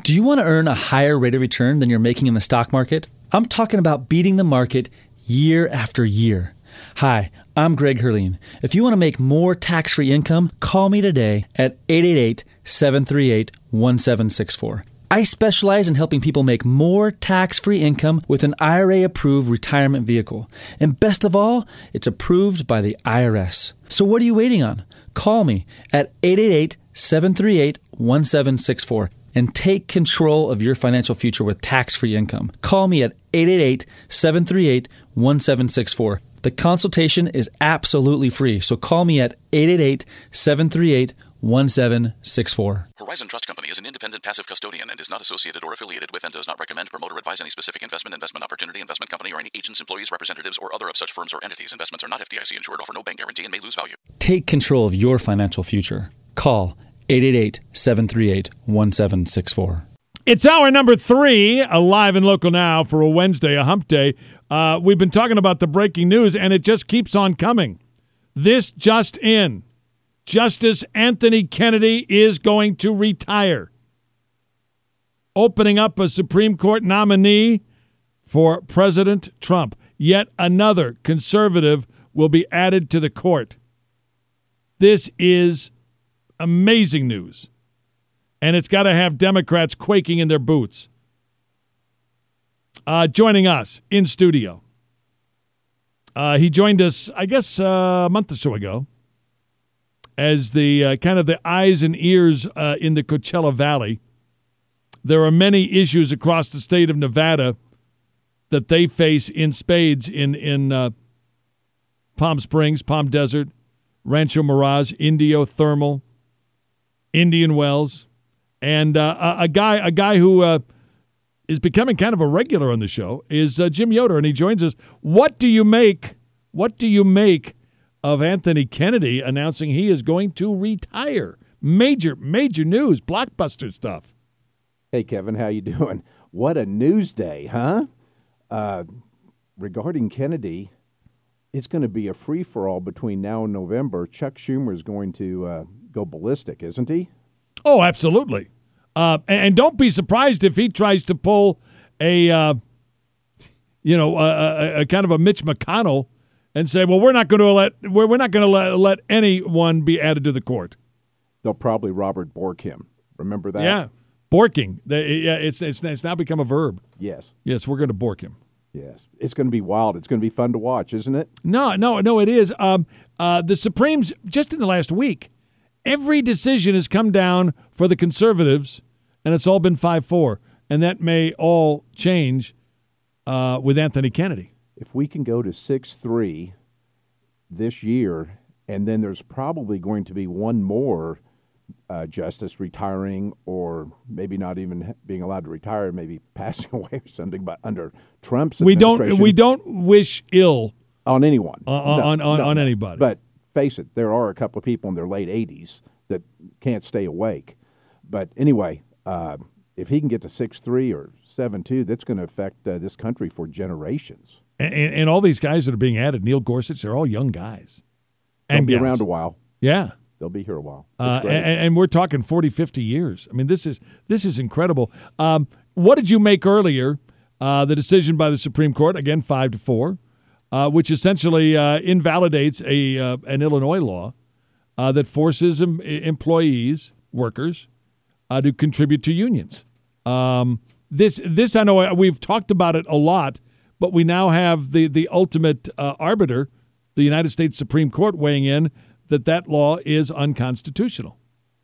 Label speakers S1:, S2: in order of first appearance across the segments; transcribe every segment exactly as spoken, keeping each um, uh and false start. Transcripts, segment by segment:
S1: Do you want to earn a higher rate of return than you're making in the stock market? I'm talking about beating the market year after year. Hi, I'm Greg Herleen. If you want to make more tax-free income, call me today at eight eight eight, seven three eight, one seven six four. I specialize in helping people make more tax-free income with an I R A-approved retirement vehicle. And best of all, it's approved by the I R S. So what are you waiting on? Call me at eight eight eight, seven three eight, one seven six four and take control of your financial future with tax-free income. Call me at eight eight eight, seven three eight, one seven six four. The consultation is absolutely free, so call me at eight eight eight, seven three eight, one seven six four.
S2: Horizon Trust Company is an independent passive custodian and is not associated or affiliated with and does not recommend, promote, or advise any specific investment, investment opportunity, investment company, or any agents, employees, representatives, or other of such firms or entities. Investments are not F D I C insured, offer no bank guarantee, and may lose value.
S1: Take control of your financial future. Call eight eight eight, seven three eight, one seven six four.
S3: It's hour number three, alive and local now for a Wednesday, a hump day. Uh, we've been talking about the breaking news, and it just keeps on coming. This just in. Justice Anthony Kennedy is going to retire, opening up a Supreme Court nominee for President Trump. Yet another conservative will be added to the court. This is amazing news, and it's got to have Democrats quaking in their boots. Uh, joining us in studio, uh, he joined us, I guess, uh, a month or so ago, as the uh, kind of the eyes and ears uh, in the Coachella Valley. There are many issues across the state of Nevada that they face in spades in in uh, Palm Springs, Palm Desert, Rancho Mirage, Indio Thermal, Indian Wells, and uh, a, a guy a guy who uh, is becoming kind of a regular on the show is uh, Jim Yoder, and he joins us. What do you make? What do you make of Anthony Kennedy announcing he is going to retire? Major, major news, blockbuster stuff.
S4: Hey, Kevin, how you doing? What a news day, huh? Uh, regarding Kennedy, it's going to be a free-for-all between now and November. Chuck Schumer is going to uh, go ballistic, isn't he?
S3: Oh, absolutely. Uh, and, and don't be surprised if he tries to pull a, uh, you know, a, a, a kind of a Mitch McConnell and say, well, we're not going to let we're, we're not going to let, let anyone be added to the court.
S4: They'll probably Robert Bork him. Remember that?
S3: Yeah, borking. Yeah, it's it's it's now become a verb.
S4: Yes.
S3: Yes, we're going to bork him.
S4: Yes. It's going to be wild. It's going to be fun to watch, isn't it?
S3: No, no, no, it is. Um, uh, the Supremes, just in the last week, every decision has come down for the conservatives, and it's all been five four. And that may all change uh, with Anthony Kennedy.
S4: If we can go to six three this year, and then there's probably going to be one more uh, justice retiring, or maybe not even being allowed to retire, maybe passing away or something, but under Trump's
S3: we
S4: administration.
S3: don't we don't wish ill
S4: on anyone.
S3: Uh, on,
S4: no,
S3: on, on,
S4: no,
S3: on
S4: no.
S3: anybody.
S4: But face it, there are a couple of people in their late eighties that can't stay awake. But anyway, uh, if he can get to six three or seven two, that's going to affect uh, this country for generations.
S3: And, and all these guys that are being added, Neil Gorsuch, they're all young guys.
S4: They'll
S3: And
S4: be
S3: gals.
S4: around a while.
S3: Yeah.
S4: They'll be here a while.
S3: Uh,
S4: great.
S3: and, and we're talking forty, fifty years. I mean, this is this is incredible. Um, what did you make earlier? Uh, the decision by the Supreme Court, again, five to four, uh, which essentially uh, invalidates a uh, an Illinois law uh, that forces em- employees, workers, uh, to contribute to unions. Um, this this I know we've talked about it a lot, but we now have the the ultimate uh, arbiter, the United States Supreme Court, weighing in that that law is unconstitutional.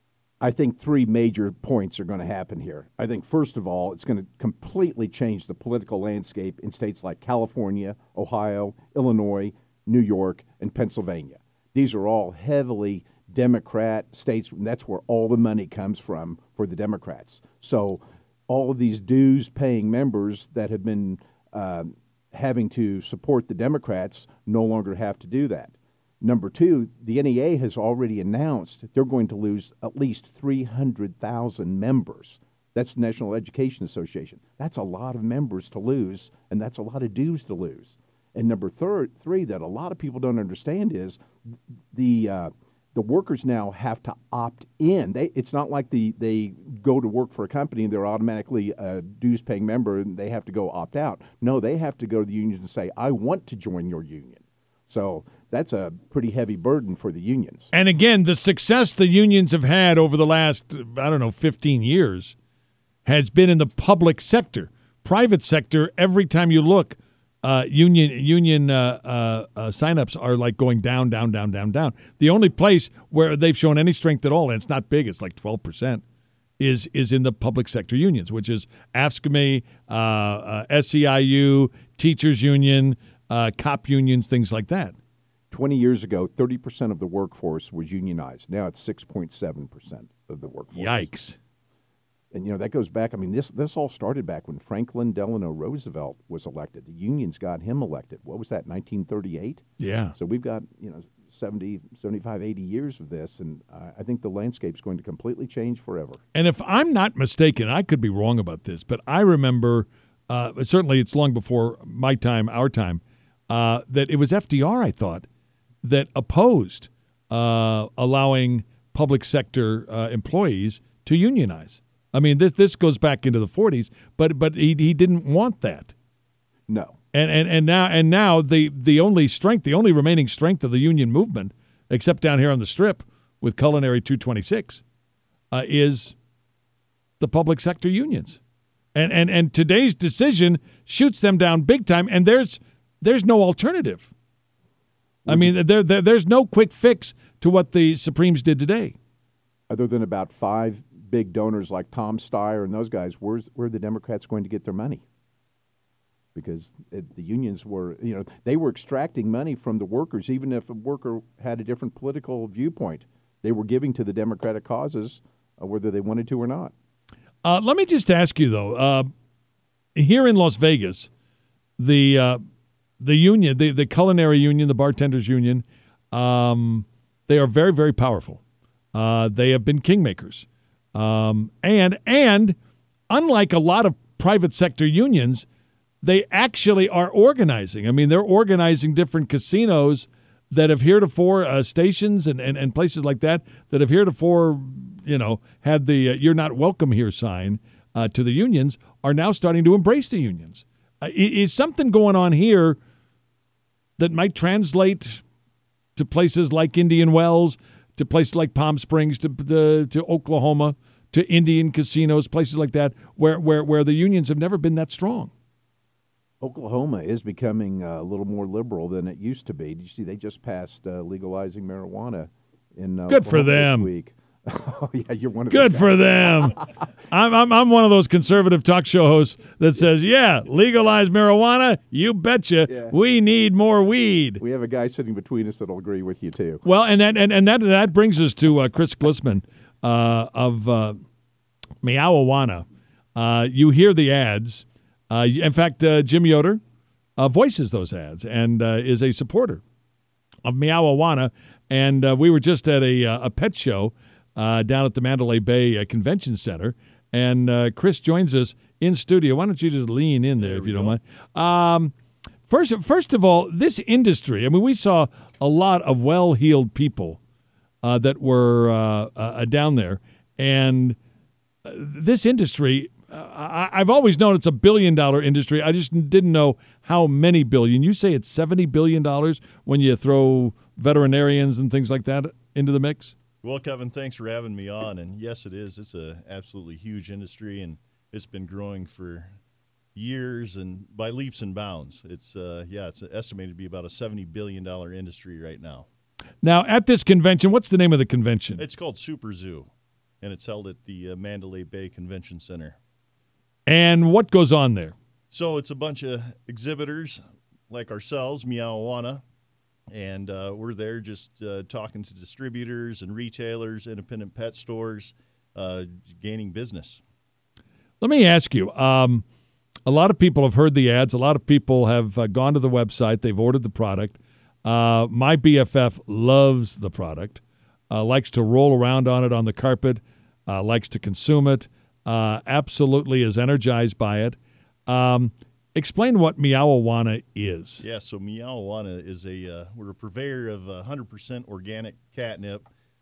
S4: I think three major points are going to happen here. I think, first of all, it's going to completely change the political landscape in states like California, Ohio, Illinois, New York, and Pennsylvania. These are all heavily Democrat states, and that's where all the money comes from for the Democrats. So all of these dues-paying members that have been uh, having to support the Democrats no longer have to do that. Number two, the N E A has already announced they're going to lose at least three hundred thousand members. That's the National Education Association. That's a lot of members to lose, and that's a lot of dues to lose. And number third, three, that a lot of people don't understand is the uh, the workers now have to opt in. They, it's not like the they go to work for a company and they're automatically a dues-paying member and they have to go opt out. No, they have to go to the unions and say, I want to join your union. So that's a pretty heavy burden for the unions.
S3: And again, the success the unions have had over the last, I don't know, fifteen years has been in the public sector. Private sector, every time you look, Uh, union union uh, uh, uh, signups are like going down, down, down, down, down. The only place where they've shown any strength at all, and it's not big, it's like twelve percent, is is in the public sector unions, which is AFSCME, uh, uh, S E I U, teachers union, uh, cop unions, things like that.
S4: twenty years ago, thirty percent of the workforce was unionized. Now it's six point seven percent of the workforce.
S3: Yikes.
S4: And, you know, that goes back. I mean, this this all started back when Franklin Delano Roosevelt was elected. The unions got him elected. What was that, nineteen thirty-eight?
S3: Yeah.
S4: So we've got, you know, seventy, seventy-five, eighty years of this, and uh, I think the landscape's going to completely change forever.
S3: And if I'm not mistaken, I could be wrong about this, but I remember, uh, certainly it's long before my time, our time, uh, that it was F D R, I thought, that opposed uh, allowing public sector uh, employees to unionize. I mean, this this goes back into the forties, but but he he didn't want that.
S4: No.
S3: And and, and now and now the, the only strength, the only remaining strength of the union movement, except down here on the Strip with Culinary two twenty-six, uh, is the public sector unions. And and and today's decision shoots them down big time, and there's there's no alternative. I mean, there, there there's no quick fix to what the Supremes did today.
S4: Other than about five big donors like Tom Steyer and those guys, where's where are the Democrats going to get their money? Because it, the unions were, you know, they were extracting money from the workers, even if a worker had a different political viewpoint. They were giving to the Democratic causes, uh, whether they wanted to or not.
S3: Uh, let me just ask you, though, uh, here in Las Vegas, the uh, the union, the, the culinary union, the bartenders union, um, they are very, very powerful. Uh, they have been kingmakers. Um, and and unlike a lot of private sector unions, they actually are organizing. I mean, they're organizing different casinos that have heretofore, uh, stations and, and, and places like that, that have heretofore, you know, had the uh, you're not welcome here sign uh, to the unions, are now starting to embrace the unions. Uh, is something going on here that might translate to places like Indian Wells, to places like Palm Springs, to, to to Oklahoma, to Indian casinos, places like that, where, where, where the unions have never been that strong?
S4: Oklahoma is becoming uh, a little more liberal than it used to be. Did you see they just passed uh, legalizing marijuana in uh,
S3: Good for
S4: Oklahoma
S3: them.
S4: this week? Oh, yeah, you're one of
S3: Good
S4: those
S3: for
S4: guys.
S3: them. I'm, I'm I'm one of those conservative talk show hosts that says, yeah, legalize marijuana. You betcha.
S4: Yeah.
S3: We need more weed.
S4: We have a guy sitting between us that'll agree with you too.
S3: Well, and that and, and that that brings us to uh, Chris Glissman uh, of uh, Meowawana. Uh, you hear the ads. Uh, in fact, uh, Jim Yoder uh, voices those ads and uh, is a supporter of Meowawana. And uh, we were just at a uh, a pet show uh, down at the Mandalay Bay uh, Convention Center, and uh, Chris joins us in studio. Why don't you just lean in there, there if you go. don't mind? Um, first, first of all, this industry. I mean, we saw a lot of well-heeled people uh, that were uh, uh, down there, and uh, this industry. Uh, I, I've always known it's a billion-dollar industry. I just didn't know how many billion. You say it's seventy billion dollars when you throw veterinarians and things like that into the mix?
S5: Well, Kevin, thanks for having me on. And yes, it is. It's a absolutely huge industry, and it's been growing for years and by leaps and bounds. It's uh, yeah, it's estimated to be about a seventy billion dollars industry right now.
S3: Now, at this convention, what's the name of the convention?
S5: It's called Super Zoo, and it's held at the uh, Mandalay Bay Convention Center.
S3: And what goes on there?
S5: So it's a bunch of exhibitors like ourselves, Meowawana, and uh, we're there just uh, talking to distributors and retailers, independent pet stores, uh, gaining business.
S3: Let me ask you, um, a lot of people have heard the ads. A lot of people have uh, gone to the website. They've ordered the product. Uh, my B F F loves the product, uh, likes to roll around on it on the carpet, uh, likes to consume it, uh, absolutely is energized by it. Um, explain what Meowawana is.
S5: Yeah, so Meowawana is a uh, we're a purveyor of uh, one hundred percent organic catnip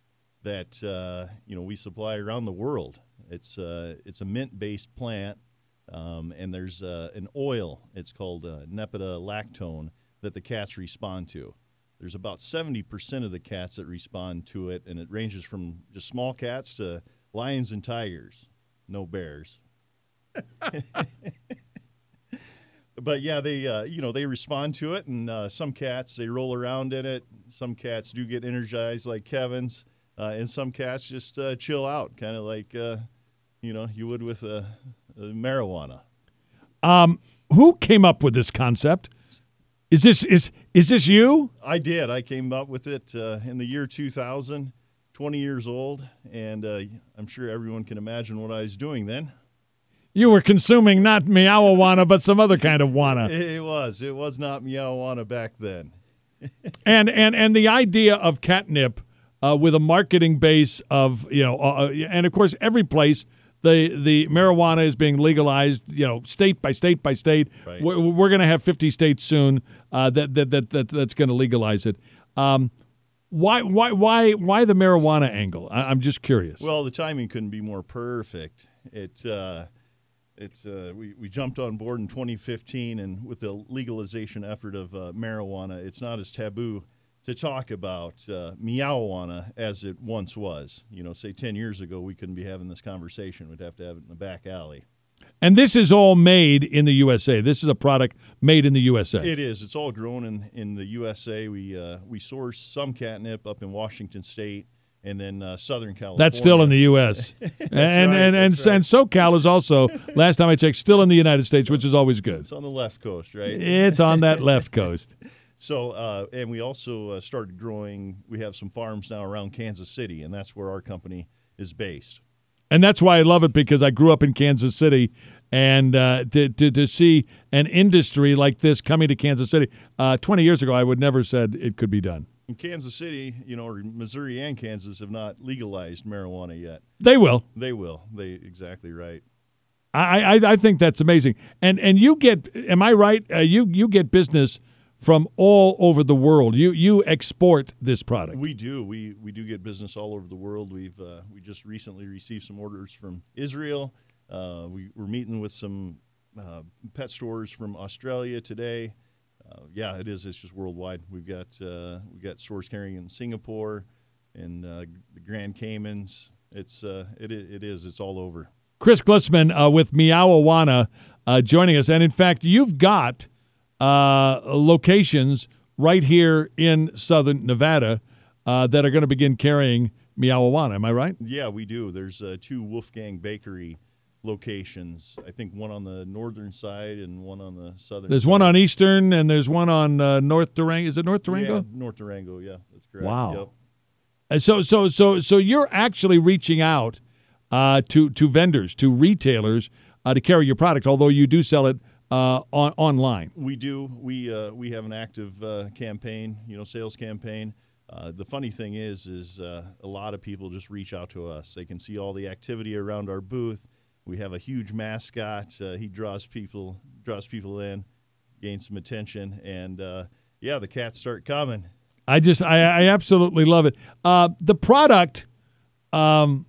S5: that uh, you know we supply around the world. It's uh, it's a mint-based plant, um, and there's uh, an oil. It's called uh, Nepeta lactone that the cats respond to. There's about seventy percent of the cats that respond to it, and it ranges from just small cats to lions and tigers. No bears. But yeah, they uh, you know they respond to it, and uh, some cats they roll around in it. Some cats do get energized, like Kevin's, uh, and some cats just uh, chill out, kind of like uh, you know you would with a, a marijuana.
S3: Um, who came up with this concept? Is this is is this you?
S5: I did. I came up with it uh, in the year two thousand, twenty years old, and uh, I'm sure everyone can imagine what I was doing then.
S3: You were consuming not meowawana, but some other kind of wana.
S5: It was. It was not meowawana back then.
S3: and and and the idea of catnip uh, with a marketing base of you know, uh, and of course every place the the marijuana is being legalized, you know, state by state by state.
S5: Right.
S3: We're, we're going to have fifty states soon uh, that, that that that that's going to legalize it. Um, why why why why the marijuana angle? I, I'm just curious.
S5: Well, the timing couldn't be more perfect. It. Uh, It's uh, we, we jumped on board in twenty fifteen, and with the legalization effort of uh, marijuana, it's not as taboo to talk about uh, meowawana as it once was. You know, say ten years ago, we couldn't be having this conversation. We'd have to have it in the back alley.
S3: And this is all made in the U S A. This is a product made in the U S A.
S5: It is. It's all grown in, in the U S A. We uh, we source some catnip up in Washington State. And then uh, Southern California.
S3: That's still in the U S and
S5: right,
S3: and and, and,
S5: right.
S3: and SoCal is also, last time I checked, still in the United States, which is always good.
S5: It's on the left coast, right?
S3: It's on that left coast.
S5: So, uh, and we also uh, started growing. We have some farms now around Kansas City, and that's where our company is based.
S3: And that's why I love it, because I grew up in Kansas City, and uh, to, to to see an industry like this coming to Kansas City, uh, twenty years ago, I would never have said it could be done.
S5: In Kansas City, you know, or Missouri and Kansas have not legalized marijuana yet.
S3: They will.
S5: They will. They exactly right.
S3: I, I, I think that's amazing. And and you get, am I right? Uh, you you get business from all over the world. You you export this product.
S5: We do. We we do get business all over the world. We've uh, we just recently received some orders from Israel. Uh, we we're meeting with some uh, pet stores from Australia today. Uh, yeah, it is. It's just worldwide. We've got uh, we got stores carrying in Singapore and uh, the Grand Caymans. It's uh, it it is. It's all over.
S3: Chris Glisman uh, with Meowawana uh, joining us, and in fact, you've got uh, locations right here in Southern Nevada uh, that are going to begin carrying Meowawana. Am I right?
S5: Yeah, we do. There's uh, two Wolfgang Bakery locations. I think one on the northern side and one on the southern.
S3: There's
S5: side.
S3: one on Eastern, and there's one on uh, North Durango. Is it North Durango?
S5: Yeah, North Durango. Yeah, that's correct.
S3: Wow.
S5: Yep.
S3: And so, so, so, so you're actually reaching out uh, to to vendors, to retailers, uh, to carry your product. Although you do sell it uh, on online.
S5: We do. We uh, we have an active uh, campaign. You know, sales campaign. Uh, the funny thing is, is uh, a lot of people just reach out to us. They can see all the activity around our booth. We have a huge mascot. Uh, he draws people, draws people in, gains some attention, and uh, yeah, the cats start coming.
S3: I just, I, I absolutely love it. Uh, the product, um,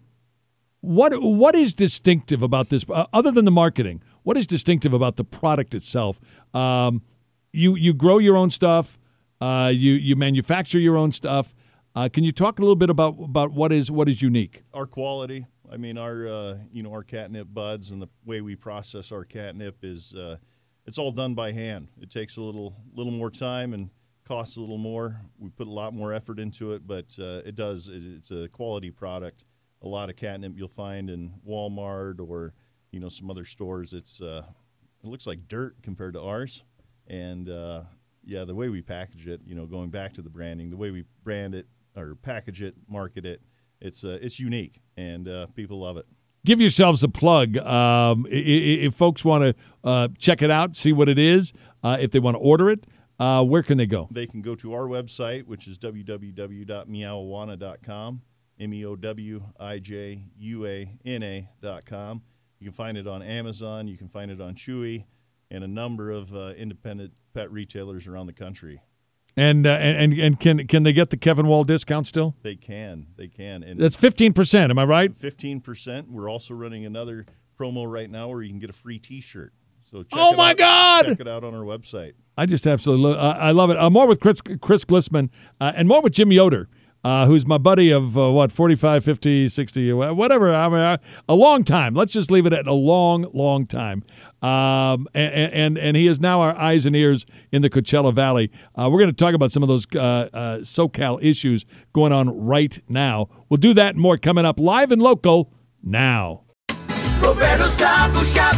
S3: what what is distinctive about this, uh, other than the marketing? What is distinctive about the product itself? Um, you you grow your own stuff. Uh, you you manufacture your own stuff. Uh, can you talk a little bit about about what is what is unique?
S5: Our quality. I mean, our uh, you know our catnip buds and the way we process our catnip is uh, it's all done by hand. It takes a little little more time and costs a little more. We put a lot more effort into it, but uh, it does. It, it's a quality product. A lot of catnip you'll find in Walmart or you know some other stores. It's uh, it looks like dirt compared to ours, and uh, yeah, the way we package it. You know, going back to the branding, the way we brand it or package it, market it. It's uh, it's unique, and uh, people love it.
S3: Give yourselves a plug. Um, if, if folks want to uh, check it out, see what it is, uh, if they want to order it, uh, where can they go?
S5: They can go to our website, which is w w w dot meowawana dot com, M E O W I J U A N A dot com. You can find it on Amazon. You can find it on Chewy and a number of uh, independent pet retailers around the country.
S3: And uh, and and can can they get the Kevin Wall discount still?
S5: They can. They can. And
S3: that's fifteen percent. Am I right?
S5: Fifteen percent. We're also running another promo right now where you can get a free T-shirt. So check
S3: oh
S5: it
S3: my
S5: out.
S3: God!
S5: Check it out on our website.
S3: I just absolutely lo- uh, I love it. Uh, more with Chris Chris Glissman uh, and more with Jim Yoder, uh, who's my buddy of uh, what forty-five, fifty, sixty, whatever. I mean, uh, a long time. Let's just leave it at a long, long time. Um, and, and and he is now our eyes and ears in the Coachella Valley. Uh, we're going to talk about some of those uh, uh, SoCal issues going on right now. We'll do that and more coming up live and local now.
S6: Roberto's Taco Shop,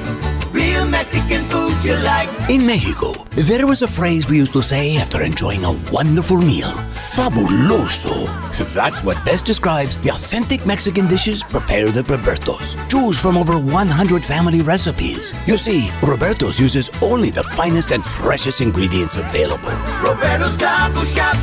S6: real Mexican food you like.
S7: In Mexico, there was a phrase we used to say after enjoying a wonderful meal. Fabuloso. That's what best describes the authentic Mexican dishes prepared at Roberto's. Choose from over one hundred family recipes. You see, Roberto's uses only the finest and freshest ingredients available.
S6: Roberto's Taco Shop,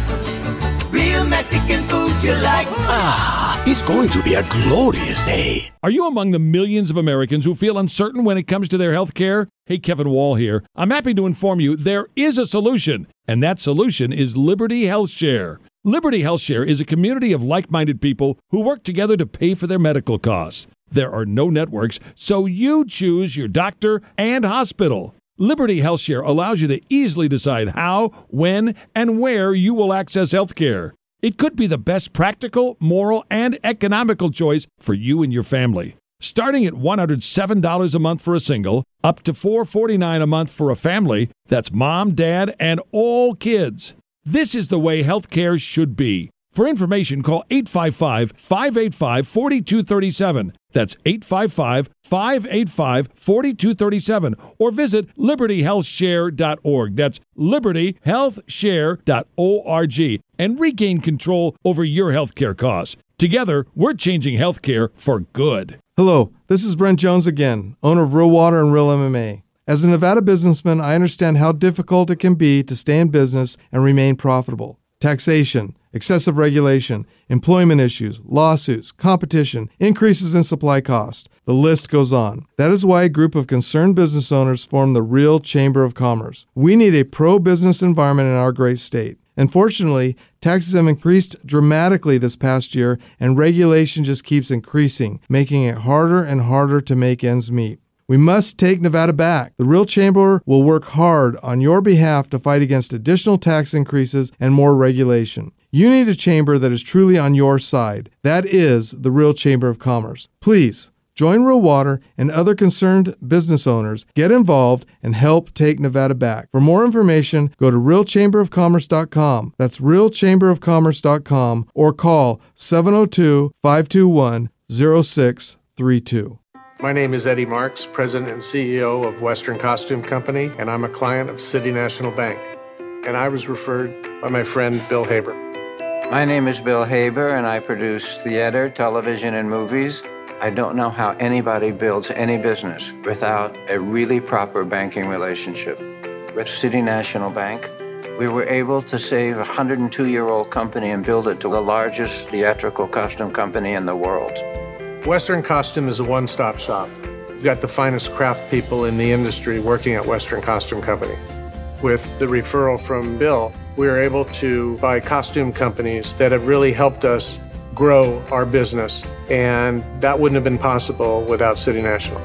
S6: real Mexican food you like.
S7: Ah, it's going to be a glorious day.
S3: Are you among the millions of Americans who feel uncertain when it comes to their health care? Hey, Kevin Wall here. I'm happy to inform you there is a solution, and that solution is Liberty Health Share. Liberty Health Share is a community of like-minded people who work together to pay for their medical costs. There are no networks, so you choose your doctor and hospital. Liberty Health Share allows you to easily decide how, when, and where you will access health care. It could be the best practical, moral, and economical choice for you and your family. Starting at one hundred seven dollars a month for a single, up to four hundred forty-nine dollars a month for a family, that's mom, dad, and all kids. This is the way health care should be. For information, call eight five five, five eight five, four two three seven. That's eight five five, five eight five, four two three seven. Or visit liberty health share dot org. That's liberty health share dot org. And regain control over your health care costs. Together, we're changing health care for good.
S8: Hello, this is Brent Jones again, owner of Real Water and Real M M A. As a Nevada businessman, I understand how difficult it can be to stay in business and remain profitable. Taxation, excessive regulation, employment issues, lawsuits, competition, increases in supply cost. The list goes on. That is why a group of concerned business owners formed the Real Chamber of Commerce. We need a pro-business environment in our great state. Unfortunately, taxes have increased dramatically this past year, and regulation just keeps increasing, making it harder and harder to make ends meet. We must take Nevada back. The Real Chamber will work hard on your behalf to fight against additional tax increases and more regulation. You need a chamber that is truly on your side. That is the Real Chamber of Commerce. Please, join Real Water and other concerned business owners. Get involved and help take Nevada back. For more information, go to real chamber of commerce dot com. That's real chamber of commerce dot com or call seven oh two, five two one, oh six three two.
S9: My name is Eddie Marks, President and C E O of Western Costume Company, and I'm a client of City National Bank. And I was referred by my friend Bill Haber.
S10: My name is Bill Haber, and I produce theater, television, and movies. I don't know how anybody builds any business without a really proper banking relationship. With City National Bank, we were able to save a one hundred two-year-old company and build it to the largest theatrical costume company in the world.
S9: Western Costume is a one-stop shop. We've got the finest craft people in the industry working at Western Costume Company. With the referral from Bill, we were able to buy costume companies that have really helped us grow our business, and that wouldn't have been possible without City National.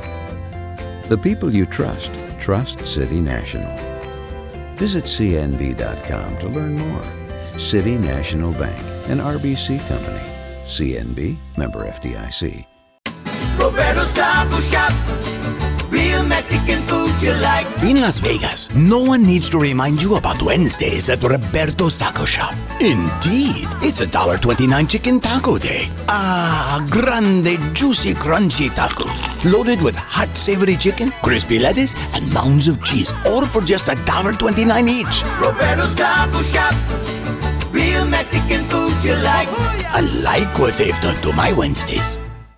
S11: The people you trust, trust City National. Visit C N B dot com to learn more. City National Bank, an R B C company. C N B, member F D I C.
S6: Roberto's Taco Shop, real Mexican food you like.
S7: In Las Vegas, no one needs to remind you about Wednesdays at Roberto's Taco Shop. Indeed, it's a one dollar twenty-nine chicken taco day. Ah, grande, juicy, crunchy taco. Loaded with hot, savory chicken, crispy lettuce, and mounds of cheese. All for just one dollar twenty-nine each.
S6: Roberto's Taco Shop, real Mexican food you like.
S7: I like what they've done to my Wednesdays.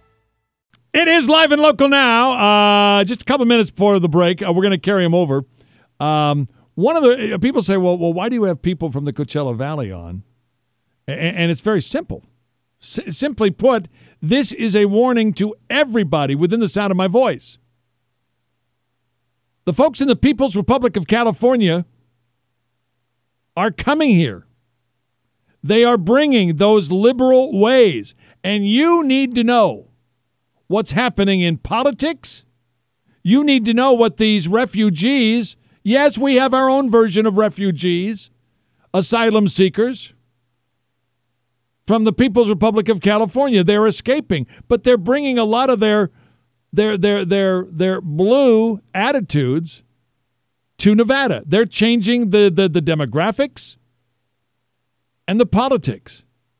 S3: It is live and local now. Uh, just a couple minutes before the break. Uh, we're going to carry them over. Um, one of the uh, people say, well, well, why do you have people from the Coachella Valley on? And, and it's very simple. S- simply put, this is a warning to everybody within the sound of my voice. The folks in the People's Republic of California are coming here. They are bringing those liberal ways. And you need to know what's happening in politics. You need to know what these refugees, yes, we have our own version of refugees, asylum seekers from the People's Republic of California. They're escaping, but they're bringing a lot of their their their their their blue attitudes to Nevada. They're changing the the, the demographics and the politics.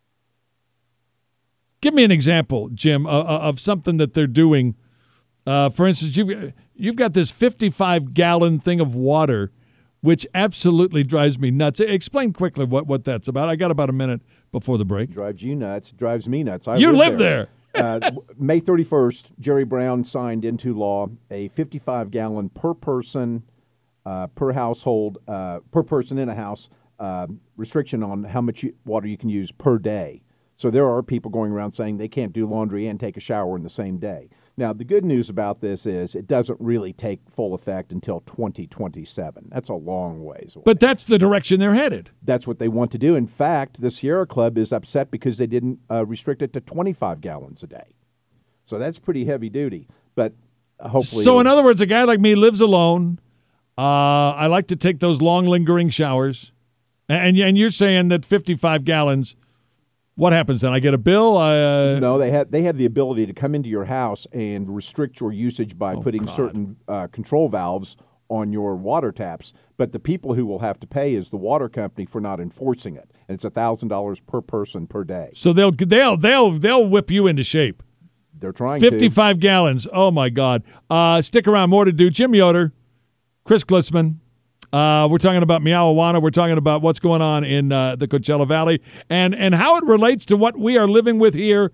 S3: Give me an example, Jim, uh, of something that they're doing. Uh, for instance, you've, you've got this fifty-five gallon thing of water, which absolutely drives me nuts. Explain quickly what, what that's about. I got about a minute before the break.
S4: Drives you nuts. Drives me nuts. I
S3: you live,
S4: live
S3: there.
S4: there. uh, May thirty-first, Jerry Brown signed into law a fifty-five gallon per person, uh, per household, uh, per person in a house uh, restriction on how much you, water you can use per day. So there are people going around saying they can't do laundry and take a shower in the same day. Now, the good news about this is it doesn't really take full effect until twenty twenty-seven. That's a long ways away.
S3: But that's the direction they're headed.
S4: That's what they want to do. In fact, the Sierra Club is upset because they didn't uh, restrict it to twenty-five gallons a day. So that's pretty heavy duty. But hopefully...
S3: So in other words, a guy like me lives alone. Uh, I like to take those long, lingering showers. And, and you're saying that fifty-five gallons... What happens then? I get a bill? Uh,
S4: no, they have they have the ability to come into your house and restrict your usage by
S3: oh,
S4: putting
S3: God.
S4: certain uh, control valves on your water taps. But the people who will have to pay is the water company for not enforcing it, and it's a thousand dollars per person per day.
S3: So they'll they'll they'll they'll whip you into shape.
S4: They're trying.
S3: Fifty-five to. gallons. Oh my God! Uh, stick around. More to do. Jim Yoder, Chris Glissman. Uh, we're talking about Meow-Awana. We're talking about what's going on in uh, the Coachella Valley and, and how it relates to what we are living with here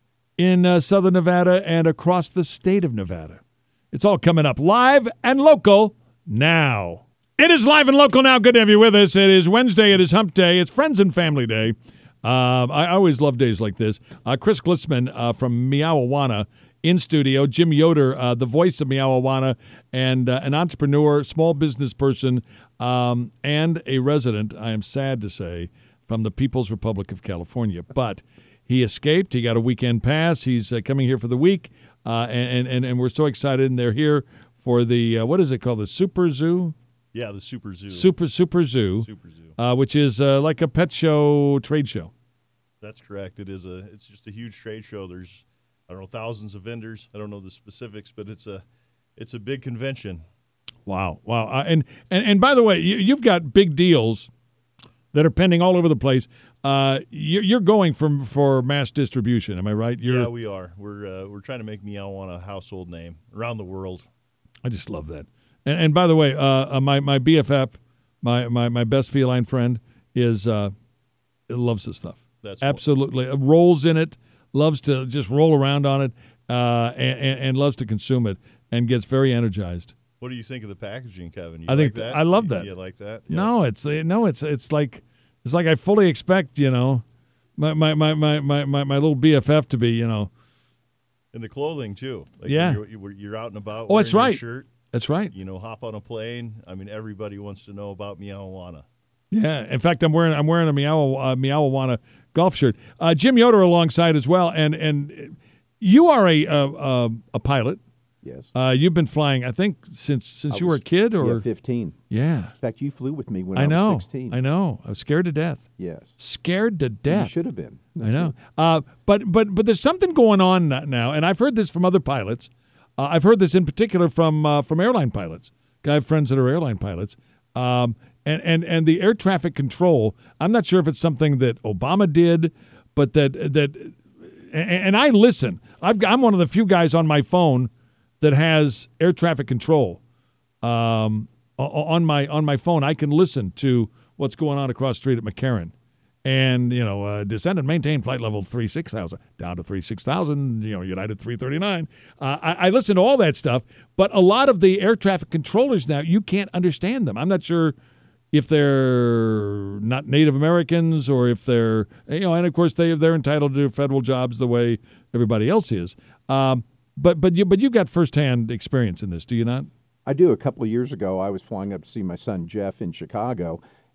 S3: in uh, Southern Nevada and across the state of Nevada. It's all coming up live and local now. It is live and local now. Good to have you with us. It is Wednesday. It is Hump Day. It's Friends and Family Day. Um, I always love days like this. Uh, Chris Glissman uh, from Meow-Awana in studio. Jim Yoder, uh, the voice of Meow-Awana, and uh, an entrepreneur, small business person, um, and a resident, I am sad to say, from the People's Republic of California. But he escaped. He got a weekend pass. He's uh, coming here for the week, uh, and, and, and we're so excited. And they're here for the, uh, what is it called, the Super Zoo?
S5: Yeah, the Super Zoo.
S3: Super, Super Zoo,
S5: Super Zoo.
S3: Uh, which is uh, like a pet show, trade show.
S5: That's correct. It is a. It's just a huge trade show. There's I don't know, thousands of vendors. I don't know the specifics, but it's a it's a big convention.
S3: Wow, wow. Uh, and, and and by the way, you, you've got big deals that are pending all over the place. Uh, you're, you're going from for mass distribution, am I right? You're,
S5: yeah, we are. We're uh, we're trying to make Meow-Awana a household name around the world.
S3: I just love that. And, and by the way, uh, uh, my my B F F, my my, my best feline friend, is uh, loves this stuff.
S5: That's
S3: absolutely uh, rolls in it. Loves to just roll around on it, uh, and, and loves to consume it, and gets very energized.
S5: What do you think of the packaging, Kevin? You
S3: I think
S5: like that?
S3: I love that.
S5: You, you like that?
S3: Yeah. No, it's no, it's it's like it's like I fully expect you know, my my, my, my, my, my, my little B F F to be you know.
S5: And the clothing too. Like
S3: yeah,
S5: you're, you're out and about.
S3: Oh, that's right.
S5: Shirt,
S3: that's right.
S5: You know, hop on a plane. I mean, everybody wants to know about Meow-Awana.
S3: Yeah, in fact, I'm wearing I'm wearing a Meow uh, Meow-Awana golf shirt. Uh, Jim Yoder alongside as well, and and you are a a, a pilot.
S4: Yes.
S3: Uh, you've been flying, I think, since since
S4: I
S3: you
S4: was,
S3: were a kid, or
S4: yeah, fifteen.
S3: Yeah.
S4: In fact, you flew with me when
S3: I,
S4: I
S3: know,
S4: was sixteen.
S3: I know. I was scared to death.
S4: Yes.
S3: Scared to death.
S4: You should have been.
S3: That's I know. Uh, but but but there's something going on now, and I've heard this from other pilots. Uh, I've heard this in particular from uh, from airline pilots. I have friends that are airline pilots. Um, and, and, and the air traffic control, I'm not sure if it's something that Obama did, but that that and, and I listen. I've got, I'm one of the few guys on my phone that has air traffic control. Um, on my on my phone, I can listen to what's going on across the street at McCarran. And, you know, uh, descend and maintain flight level three six thousand, down to three six thousand, you know, United three thirty-nine. Uh, I, I listen to all that stuff, but a lot of the air traffic controllers now, you can't understand them. I'm not sure if they're not Native Americans or if they're, you know, and of course they, they're entitled to federal jobs the way everybody else is. Um, but but you but you've got firsthand experience in this, do you not?
S4: I do. A couple of years ago, I was flying up to see my son Jeff in Chicago,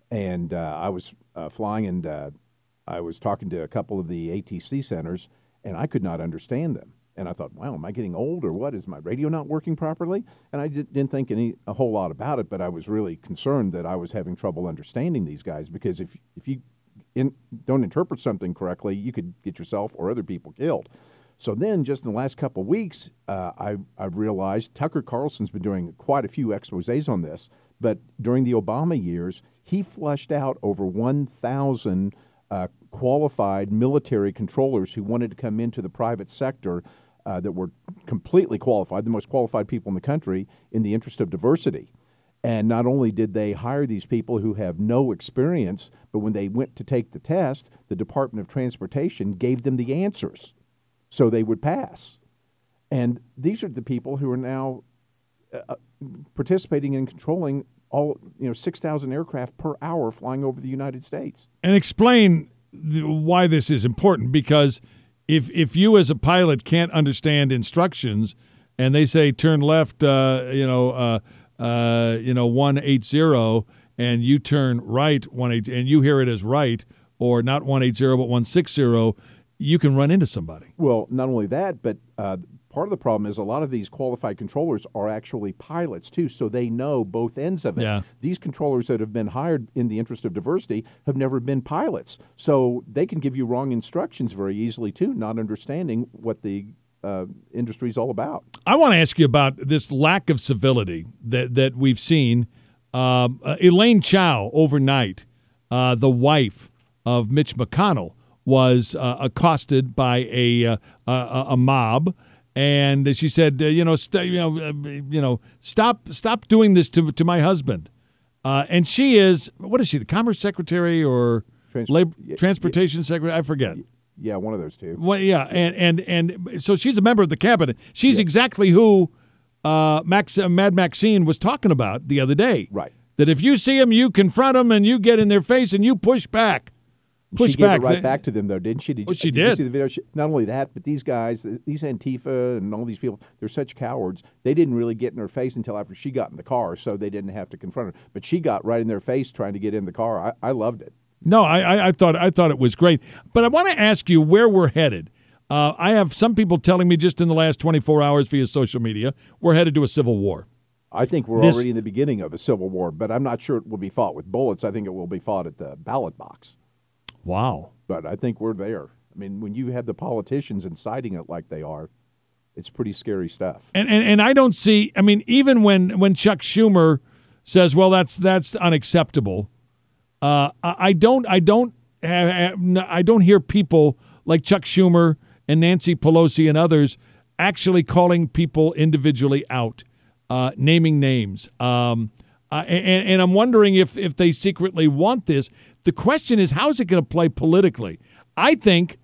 S4: And uh, I was uh, flying, and uh, I was talking to a couple of the A T C centers, and I could not understand them. And I thought, wow, am I getting old or what? Is my radio not working properly? And I did, didn't think any a whole lot about it, but I was really concerned that I was having trouble understanding these guys, because if if you in, don't interpret something correctly, you could get yourself or other people killed. So then, just in the last couple of weeks, uh, I, I've realized Tucker Carlson's been doing quite a few exposés on this, but during the Obama years, he flushed out over one thousand uh, qualified military controllers who wanted to come into the private sector uh, that were completely qualified, the most qualified people in the country, in the interest of diversity. And not only did they hire these people who have no experience, but when they went to take the test, the Department of Transportation gave them the answers so they would pass. And these are the people who are now uh, participating in controlling all, you know, six thousand aircraft per hour flying over the United States.
S3: And explain the, why this is important, because if if you as a pilot can't understand instructions and they say turn left, uh, you know, uh, uh, you know, one eighty, and you turn right one eighty, and you hear it as right or not one eighty but one sixty, you can run into somebody.
S4: Well, not only that, but uh, part of the problem is a lot of these qualified controllers are actually pilots too, so they know both ends of it.
S3: Yeah.
S4: These controllers that have been hired in the interest of diversity have never been pilots, so they can give you wrong instructions very easily too, not understanding what the uh, industry is all about.
S3: I want to ask you about this lack of civility that, that we've seen. Um, uh, Elaine Chao, overnight, uh, the wife of Mitch McConnell, was uh, accosted by a, uh, a a mob, and she said, uh, "You know, st- you know, uh, you know, stop, stop doing this to to my husband." Uh, and she is, what is she, the Commerce Secretary or
S4: Trans-
S3: Labor,
S4: yeah,
S3: Transportation yeah. Secretary? I forget.
S4: Yeah, one of those two.
S3: Well, yeah, and and and so she's a member of the cabinet. She's yeah. exactly who uh, Max uh, Mad Maxine was talking about the other day.
S4: Right.
S3: That if you see them, you confront them, and you get in their face, and you push back. Push
S4: she
S3: back.
S4: gave it right back to them, though, didn't she? Did
S3: well,
S4: you,
S3: she
S4: did.
S3: did.
S4: You see the video? She, not only that, but these guys, these Antifa and all these people, they're such cowards. They didn't really get in her face until after she got in the car, so they didn't have to confront her. But she got right in their face trying to get in the car. I, I loved it.
S3: No, I, I, I thought I thought it was great. But I want to ask you where we're headed. Uh, I have some people telling me just in the last twenty-four hours via social media, we're headed to a civil war.
S4: I think we're
S3: This,
S4: already in the beginning of a civil war, but I'm not sure it will be fought with bullets. I think it will be fought at the ballot box.
S3: Wow.
S4: But I think we're there. I mean, when you have the politicians inciting it like they are, it's pretty scary stuff.
S3: And and, and I don't see, I mean, even when, when Chuck Schumer says, well, that's that's unacceptable, uh, I don't I don't have, I don't hear people like Chuck Schumer and Nancy Pelosi and others actually calling people individually out, uh, naming names. Um, uh, and, and I'm wondering if, if they secretly want this. The question is, how is it going to play politically? I think,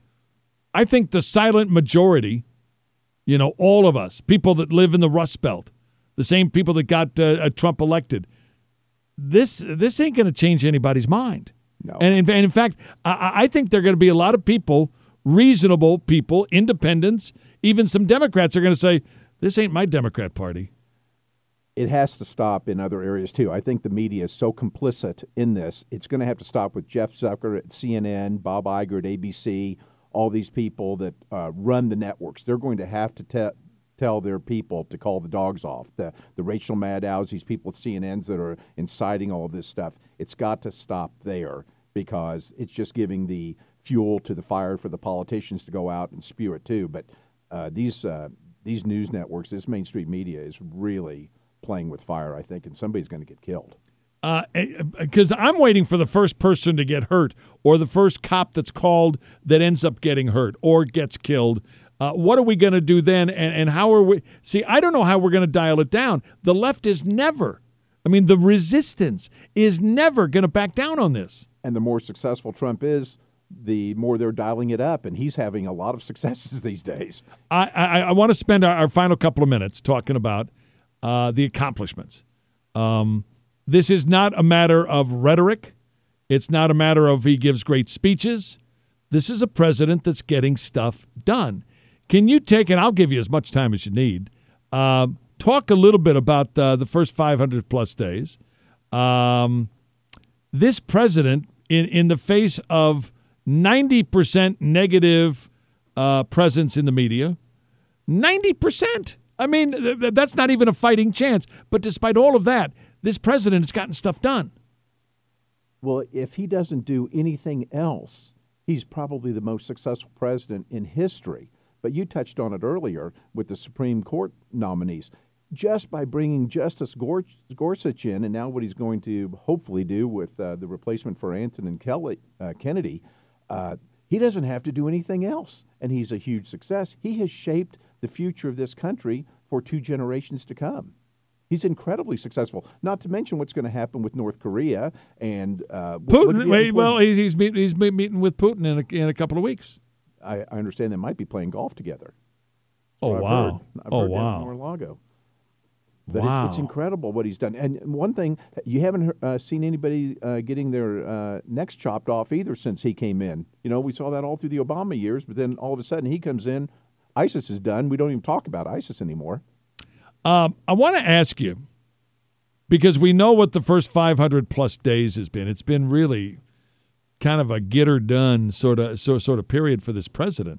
S3: I think the silent majority, you know, all of us, people that live in the Rust Belt, the same people that got uh, Trump elected, this this ain't going to change anybody's mind.
S4: No.
S3: And in, and in fact, I, I think there are going to be a lot of people, reasonable people, independents, even some Democrats are going to say, this ain't my Democrat Party.
S4: It has to stop in other areas, too. I think the media is so complicit in this. It's going to have to stop with Jeff Zucker at C N N, Bob Iger at A B C, all these people that uh, run the networks. They're going to have to te- tell their people to call the dogs off. The, the Rachel Maddows, these people at C N N's that are inciting all of this stuff. It's got to stop there because it's just giving the fuel to the fire for the politicians to go out and spew it, too. But uh, these, uh, these news networks, this mainstream media is really playing with fire, I think, and somebody's going to get killed.
S3: Because uh, I'm waiting for the first person to get hurt or the first cop that's called that ends up getting hurt or gets killed. Uh, what are we going to do then, and, and how are we – see, I don't know how we're going to dial it down. The left is never – I mean, the resistance is never going to back down on this.
S4: And the more successful Trump is, the more they're dialing it up, and he's having a lot of successes these days.
S3: I, I, I want to spend our, our final couple of minutes talking about – Uh, the accomplishments. Um, this is not a matter of rhetoric. It's not a matter of he gives great speeches. This is a president that's getting stuff done. Can you take, and I'll give you as much time as you need, uh, talk a little bit about uh, the first five hundred plus days. Um, this president, in, in the face of ninety percent negative uh, presence in the media, ninety percent. I mean, th- that's not even a fighting chance. But despite all of that, this president has gotten stuff done.
S4: Well, if he doesn't do anything else, he's probably the most successful president in history. But you touched on it earlier with the Supreme Court nominees. Just by bringing Justice Gorsuch in, and now what he's going to hopefully do with uh, the replacement for Antonin Kelly, uh, Kennedy, uh, he doesn't have to do anything else. And he's a huge success. He has shaped the future of this country for two generations to come. He's incredibly successful. Not to mention what's going to happen with North Korea and uh,
S3: Putin. Wait, well, he's he's, meet, he's meeting with Putin in a, in a couple of weeks.
S4: I, I understand they might be playing golf together.
S3: Oh
S4: I've
S3: wow!
S4: Heard. I've
S3: oh
S4: heard
S3: wow!
S4: Down in Mar-a-Lago. But
S3: wow!
S4: it's, it's incredible what he's done. And one thing, you haven't uh, seen anybody uh, getting their uh, necks chopped off either since he came in. You know, we saw that all through the Obama years, but then all of a sudden he comes in, ISIS is done. We don't even talk about ISIS anymore.
S3: Um, I want to ask you, because we know what the first five hundred plus days has been. It's been really kind of a get her done sort of so, sort of period for this president.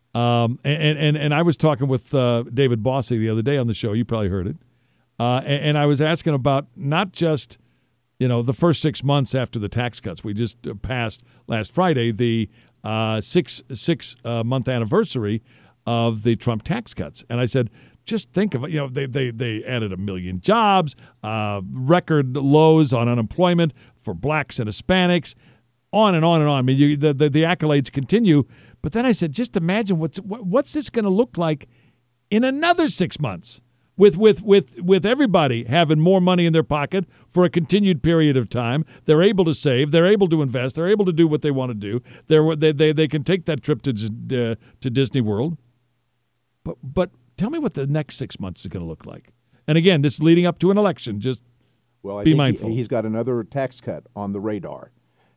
S3: Um, and, and, and I was talking with uh, David Bossy the other day on the show. You probably heard it. Uh, and, and I was asking about not just, you know, the first six months after the tax cuts. We just passed last Friday the uh, six six uh, month anniversary of the Trump tax cuts. And I said, just think of it. You know, they they they added a million jobs, uh, record lows on unemployment for blacks and Hispanics, on and on and on. I mean, you, the, the the accolades continue. But then I said, just imagine what's what, what's this going to look like in another six months with with with with everybody having more money in their pocket for a continued period of time. They're able to save. They're able to invest. They're able to do what they want to do. They're, they they they can take that trip to uh, to Disney World. But but. Tell me what the next six months is going to look like. And again, this is leading up to an election. Just
S4: well, I
S3: be
S4: think
S3: mindful.
S4: He, he's got another tax cut on the radar.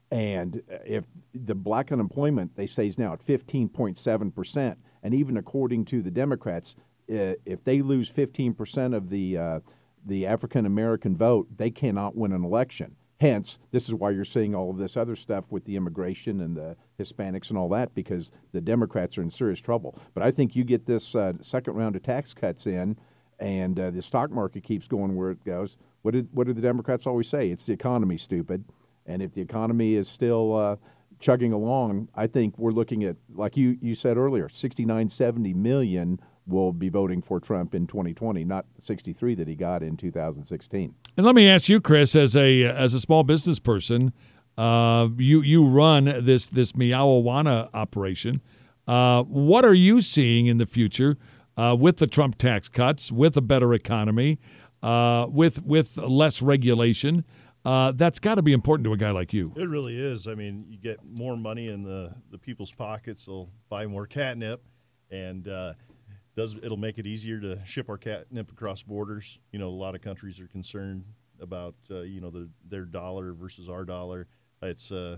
S4: And if the black unemployment, they say, is now at fifteen point seven percent. And even according to the Democrats, uh, if they lose fifteen percent of the, uh, the African-American vote, they cannot win an election. Hence, this is why you're seeing all of this other stuff with the immigration and the Hispanics and all that, because the Democrats are in serious trouble. But I think you get this uh, second round of tax cuts in, and uh, the stock market keeps going where it goes. What did what do the Democrats always say? It's the economy, stupid. And if the economy is still uh, chugging along, I think we're looking at, like you, you said earlier, sixty-nine, seventy million will be voting for Trump in twenty twenty, not the sixty-three that he got in two thousand sixteen.
S3: And let me ask you, Chris, as a as a small business person, uh, you you run this this Meow-Awana operation. Uh, what are you seeing in the future uh, with the Trump tax cuts, with a better economy, uh, with with less regulation? Uh, that's got to be important to a guy like you.
S5: It really is. I mean, you get more money in the, the people's pockets. They'll buy more catnip, and uh, does it'll make it easier to ship our catnip across borders. You know, a lot of countries are concerned about uh, you know the, their dollar versus our dollar. It's uh,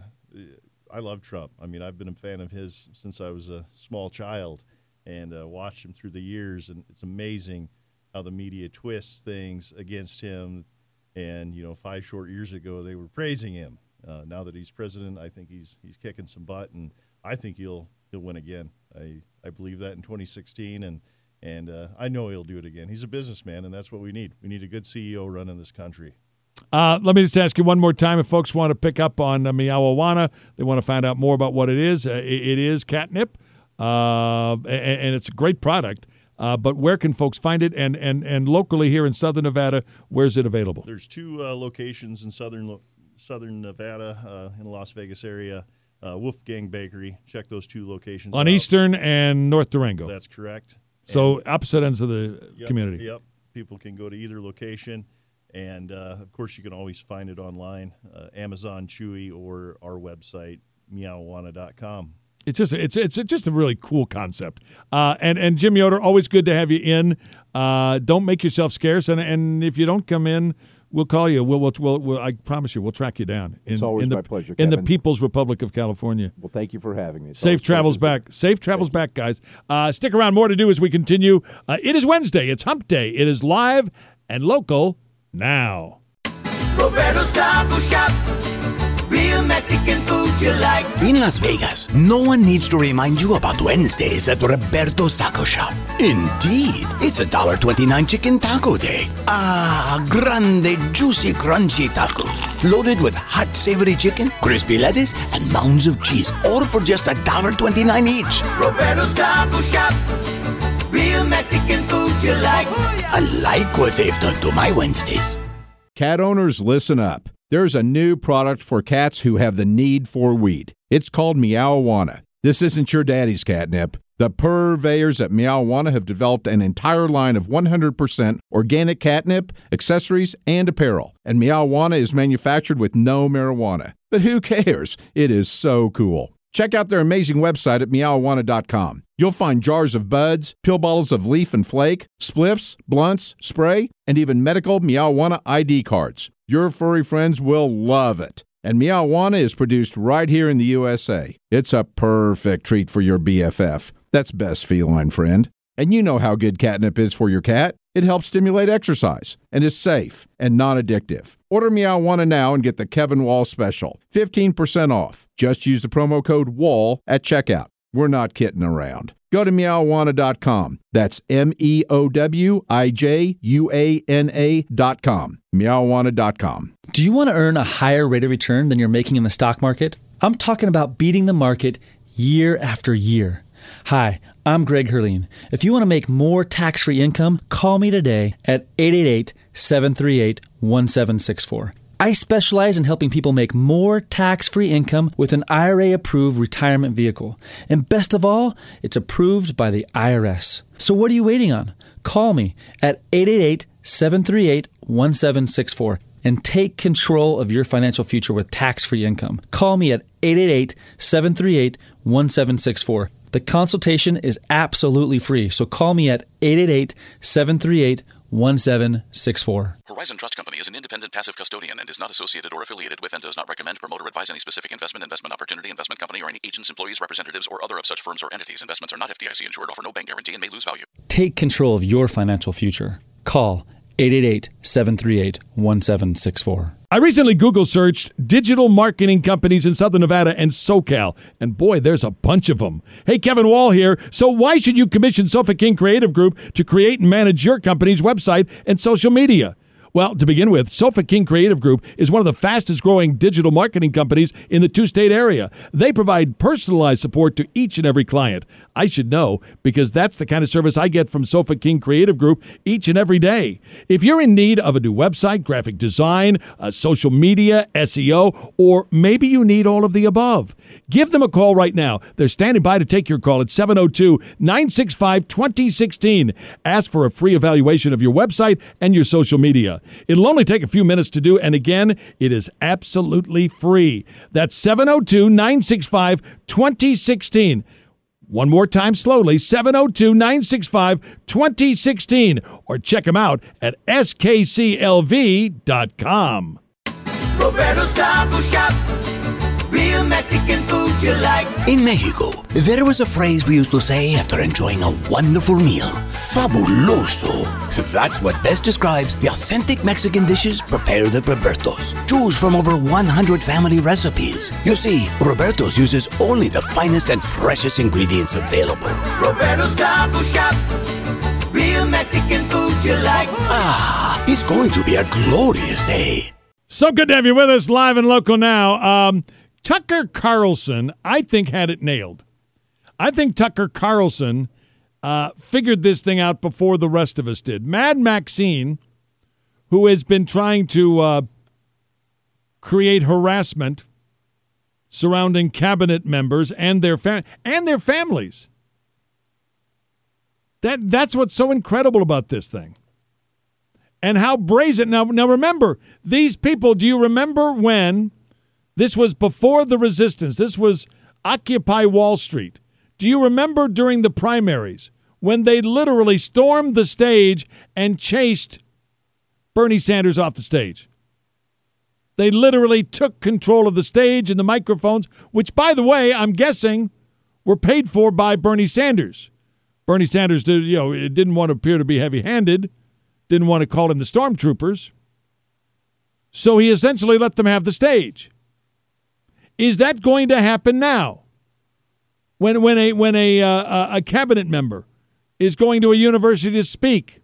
S5: I love Trump. I mean, I've been a fan of his since I was a small child, and uh, watched him through the years. And it's amazing how the media twists things against him. And, you know, five short years ago, they were praising him. Uh, now that he's president, I think he's he's kicking some butt, and I think he'll he'll win again. I, I believe that in twenty sixteen, and and uh, I know he'll do it again. He's a businessman, and that's what we need. We need a good C E O running this country.
S3: Uh, let me just ask you one more time. If folks want to pick up on uh, Meow-Awana, they want to find out more about what it is. Uh, it, it is catnip, uh, and, and it's a great product. Uh, but where can folks find it? And, and, and locally here in Southern Nevada, where's it available?
S5: There's two uh, locations in Southern Southern Nevada, uh, in the Las Vegas area. Uh, Wolfgang Bakery. Check those two locations
S3: on
S5: out.
S3: Eastern and North Durango.
S5: That's correct.
S3: So
S5: and,
S3: opposite ends of the
S5: yep,
S3: community.
S5: Yep. People can go to either location. And, uh, of course, you can always find it online, uh, Amazon, Chewy, or our website, meow awana dot com.
S3: It's just it's it's just a really cool concept. Uh, and and Jim Yoder, always good to have you in. Uh, don't make yourself scarce, and and if you don't come in, we'll call you. We'll, we'll, we'll, we'll I promise you, we'll track you down. In,
S4: it's always
S3: in the,
S4: my pleasure,
S3: in
S4: Kevin.
S3: the People's Republic of California.
S4: Well, thank you for having me. It's
S3: Safe travels back. Safe travels back, guys. Uh, stick around. More to do as we continue. Uh, it is Wednesday. It's Hump Day. It is live and local now.
S6: Roberto's Taco Shop. Real Mexican food you like.
S7: In Las Vegas, no one needs to remind you about Wednesdays at Roberto's Taco Shop. Indeed, it's a one dollar twenty-nine chicken taco day. Ah, grande, juicy, crunchy tacos. Loaded with hot, savory chicken, crispy lettuce, and mounds of cheese. All for just one dollar twenty-nine each.
S6: Roberto's Taco Shop. Real Mexican food you like.
S7: I like what they've done to my Wednesdays.
S4: Cat owners, listen up. There's a new product for cats who have the need for weed. It's called Meow-Wana. This isn't your daddy's catnip. The purveyors at Meow-Wana have developed an entire line of one hundred percent organic catnip, accessories, and apparel. And Meow-Wana is manufactured with no marijuana. But who cares? It is so cool. Check out their amazing website at meow wana dot com. You'll find jars of buds, pill bottles of leaf and flake, spliffs, blunts, spray, and even medical Meow-Wana I D cards. Your furry friends will love it. And Meow-Wana is produced right here in the U S A. It's a perfect treat for your B F F. That's best feline friend. And you know how good catnip is for your cat. It helps stimulate exercise and is safe and non-addictive. Order Meow-Wana now and get the Kevin Wall special. fifteen percent off. Just use the promo code WALL at checkout. We're not kidding around. Go to meow wana dot com. That's M E O W I J U A N A dot com. meow wana dot com.
S1: Do you want to earn a higher rate of return than you're making in the stock market? I'm talking about beating the market year after year. Hi, I'm Greg Herleen. If you want to make more tax-free income, call me today at eight eight eight, seven three eight, one seven six four. I specialize in helping people make more tax-free income with an I R A-approved retirement vehicle. And best of all, it's approved by the I R S. So what are you waiting on? Call me at eight eight eight, seven three eight, one seven six four and take control of your financial future with tax-free income. Call me at eight eight eight, seven three eight, one seven six four. The consultation is absolutely free, so call me at eight eight eight, seven three eight, one seven six four.
S2: Horizon Trust Company is an independent passive custodian and is not associated or affiliated with and does not recommend, promote, or advise any specific investment, investment opportunity, investment company, or any agents, employees, representatives, or other of such firms or entities. Investments are not F D I C insured, offer no bank guarantee, and may lose value.
S1: Take control of your financial future. Call eight eight eight, seven three eight, one seven six four.
S3: I recently Google searched digital marketing companies in Southern Nevada and SoCal, and boy, there's a bunch of them. Hey, Kevin Wall here. So why should you commission Sofa King Creative Group to create and manage your company's website and social media? Well, to begin with, Sofa King Creative Group is one of the fastest-growing digital marketing companies in the two-state area. They provide personalized support to each and every client. I should know, because that's the kind of service I get from Sofa King Creative Group each and every day. If you're in need of a new website, graphic design, uh, social media, S E O, or maybe you need all of the above, give them a call right now. They're standing by to take your call at seven oh two, nine six five, two oh one six. Ask for a free evaluation of your website and your social media. It'll only take a few minutes to do, and again, it is absolutely free. That's seven oh two, nine six five, two oh one six. One more time slowly, seven oh two, nine six five, two oh one six, or check them out at S K C L V dot com.
S6: Roberto's Taco Shop. Real Mexican food you like.
S7: In Mexico, there was a phrase we used to say after enjoying a wonderful meal. Fabuloso. That's what best describes the authentic Mexican dishes prepared at Roberto's. Choose from over one hundred family recipes. You see, Roberto's uses only the finest and freshest ingredients available.
S6: Roberto's Taco Shop. Real Mexican food you like.
S7: Ah, it's going to be a glorious day.
S3: So good to have you with us live and local now. Um, Tucker Carlson, I think, had it nailed. I think Tucker Carlson uh, figured this thing out before the rest of us did. Mad Maxine, who has been trying to uh, create harassment surrounding cabinet members and their fam- and their families. That that's what's so incredible about this thing. And how brazen. Now, now remember, these people, do you remember when this was before the resistance? This was Occupy Wall Street. Do you remember during the primaries when they literally stormed the stage and chased Bernie Sanders off the stage? They literally took control of the stage and the microphones, which, by the way, I'm guessing were paid for by Bernie Sanders. Bernie Sanders did, you know, it didn't want to appear to be heavy-handed, didn't want to call in the stormtroopers, so he essentially let them have the stage. Is that going to happen now? When when a when a uh, a cabinet member is going to a university to speak,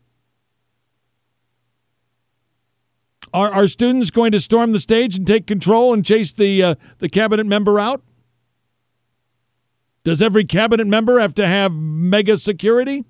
S3: are are students going to storm the stage and take control and chase the uh, the cabinet member out? Does every cabinet member have to have mega security?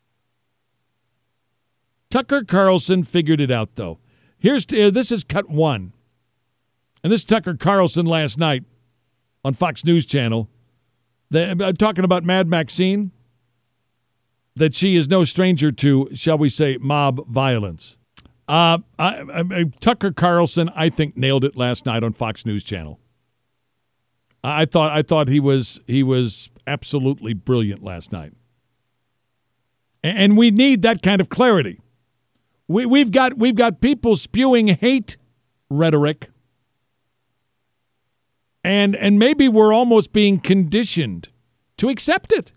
S3: Tucker Carlson figured it out, though. Here's uh, this is cut one, and this is Tucker Carlson last night on Fox News Channel. They, uh, talking about Mad Maxine, that she is no stranger to, shall we say, mob violence. Uh, I, I, I, Tucker Carlson, I think, nailed it last night on Fox News Channel. I thought I thought he was he was absolutely brilliant last night, and, and we need that kind of clarity. We we've got we've got people spewing hate rhetoric, and and maybe we're almost being conditioned to accept it.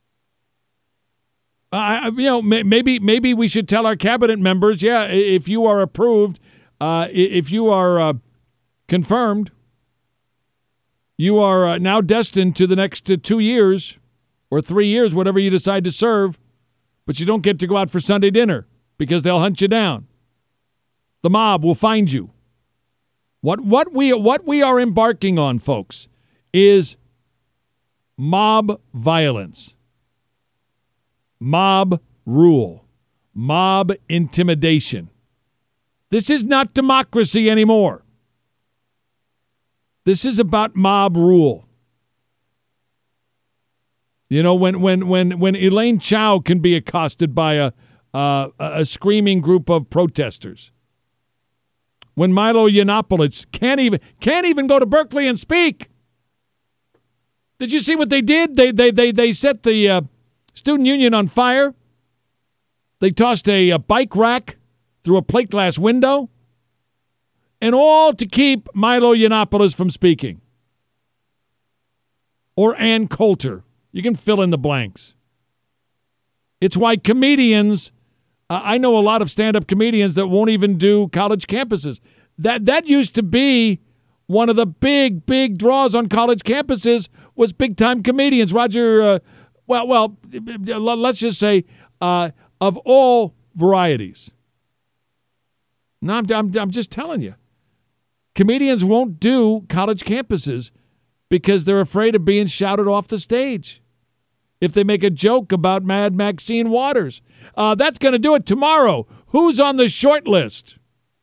S3: Uh, you know, maybe maybe we should tell our cabinet members, yeah, if you are approved, uh, if you are uh, confirmed, you are uh, now destined to the next uh, two years or three years, whatever you decide to serve, but you don't get to go out for Sunday dinner because they'll hunt you down. The mob will find you. What what we what we are embarking on, folks, is mob violence. Mob rule, mob intimidation. This is not democracy anymore. This is about mob rule. You know, when when when when Elaine Chao can be accosted by a uh, a screaming group of protesters, when Milo Yiannopoulos can't even can't even go to Berkeley and speak. Did you see what they did? They they they they set the uh, student union on fire. They tossed a, a bike rack through a plate glass window, and all to keep Milo Yiannopoulos from speaking. Or Ann Coulter. You can fill in the blanks. It's why comedians, uh, I know a lot of stand-up comedians that won't even do college campuses. That that used to be one of the big, big draws on college campuses was big-time comedians. Roger, uh, well, well, let's just say uh, of all varieties. No, I'm, I'm, I'm just telling you. Comedians won't do college campuses because they're afraid of being shouted off the stage if they make a joke about Mad Maxine Waters. Uh, that's going to do it tomorrow. Who's on the short list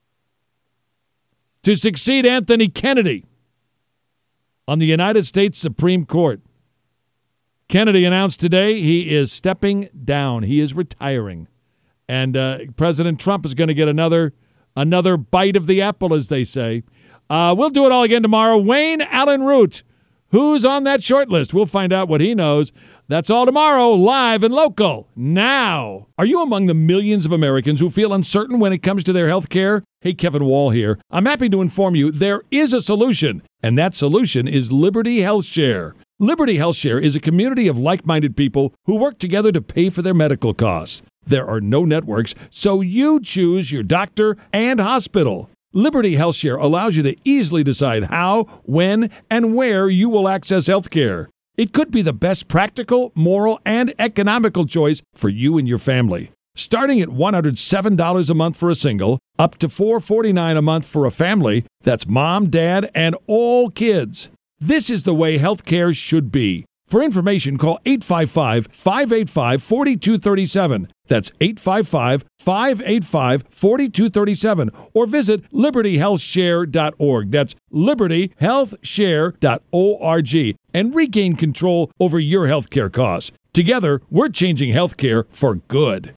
S3: to succeed Anthony Kennedy on the United States Supreme Court? Kennedy announced today he is stepping down. He is retiring. And uh, President Trump is going to get another another bite of the apple, as they say. Uh, we'll do it all again tomorrow. Wayne Allen Root, who's on that short list? We'll find out what he knows. That's all tomorrow, live and local, now. Are you among the millions of Americans who feel uncertain when it comes to their health care? Hey, Kevin Wall here. I'm happy to inform you there is a solution, and that solution is Liberty Health Share. Liberty Health Share is a community of like-minded people who work together to pay for their medical costs. There are no networks, so you choose your doctor and hospital. Liberty Health Share allows you to easily decide how, when, and where you will access health care. It could be the best practical, moral, and economical choice for you and your family. Starting at one hundred seven dollars a month for a single, up to four hundred forty-nine dollars a month for a family, that's mom, dad, and all kids. This is the way health care should be. For information, call eight five five, five eight five, four two three seven. That's eight five five, five eight five, four two three seven. Or visit liberty health share dot org. That's liberty health share dot org. And regain control over your health care costs. Together, we're changing health care for good.